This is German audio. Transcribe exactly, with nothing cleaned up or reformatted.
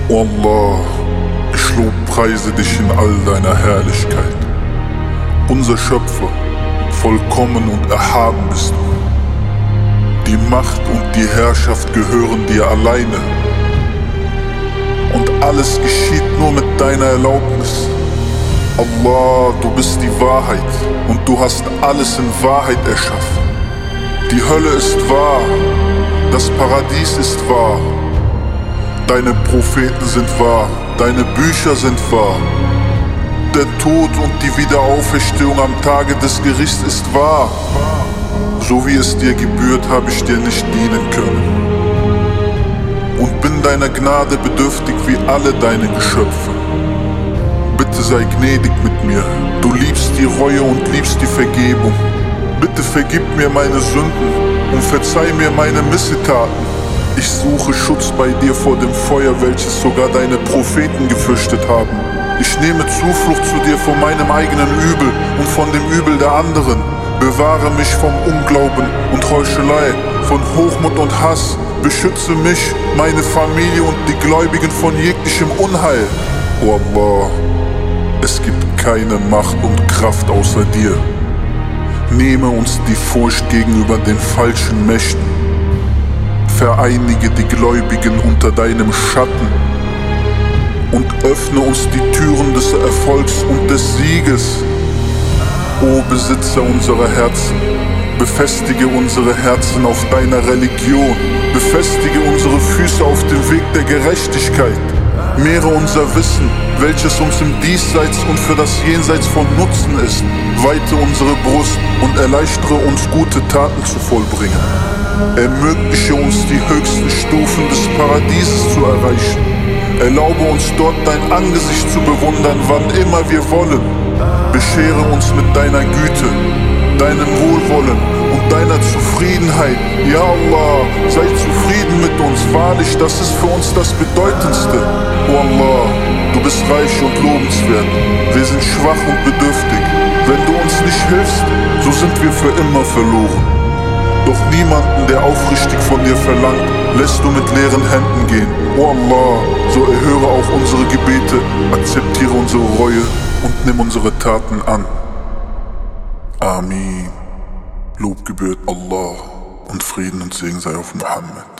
O Allah, ich lobpreise dich in all deiner Herrlichkeit. Unser Schöpfer, vollkommen und erhaben bist du. Die Macht und die Herrschaft gehören dir alleine. Und alles geschieht nur mit deiner Erlaubnis. Allah, du bist die Wahrheit und du hast alles in Wahrheit erschaffen. Die Hölle ist wahr, das Paradies ist wahr. Deine Propheten sind wahr, deine Bücher sind wahr. Der Tod und die Wiederauferstehung am Tage des Gerichts ist wahr. So wie es dir gebührt, habe ich dir nicht dienen können. Und bin deiner Gnade bedürftig wie alle deine Geschöpfe. Bitte sei gnädig mit mir, du liebst die Reue und liebst die Vergebung. Bitte vergib mir meine Sünden und verzeih mir meine Missetaten. Ich suche Schutz bei dir vor dem Feuer, welches sogar deine Propheten gefürchtet haben. Ich nehme Zuflucht zu dir vor meinem eigenen Übel und von dem Übel der anderen. Bewahre mich vom Unglauben und Heuchelei, von Hochmut und Hass. Beschütze mich, meine Familie und die Gläubigen von jeglichem Unheil. O Allah, es gibt keine Macht und Kraft außer dir. Nehme uns die Furcht gegenüber den falschen Mächten. Vereinige die Gläubigen unter deinem Schatten und öffne uns die Türen des Erfolgs und des Sieges. O Besitzer unserer Herzen, befestige unsere Herzen auf deiner Religion, befestige unsere Füße auf dem Weg der Gerechtigkeit, mehre unser Wissen, welches uns im Diesseits und für das Jenseits von Nutzen ist, weite unsere Brust und erleichtere uns gute Taten zu vollbringen. Ermögliche uns die höchsten Stufen des Paradieses zu erreichen. Erlaube uns dort dein Angesicht zu bewundern, wann immer wir wollen. Beschere uns mit deiner Güte, deinem Wohlwollen und deiner Zufriedenheit. Ja Allah, sei zufrieden mit uns, wahrlich, das ist für uns das Bedeutendste. O Allah, du bist reich und lobenswert, wir sind schwach und bedürftig. Wenn du uns nicht hilfst, so sind wir für immer verloren. Doch niemanden, der aufrichtig von dir verlangt, lässt du mit leeren Händen gehen. O Allah, so erhöre auch unsere Gebete, akzeptiere unsere Reue und nimm unsere Taten an. Amin. Lob gebührt Allah und Frieden und Segen sei auf Muhammad.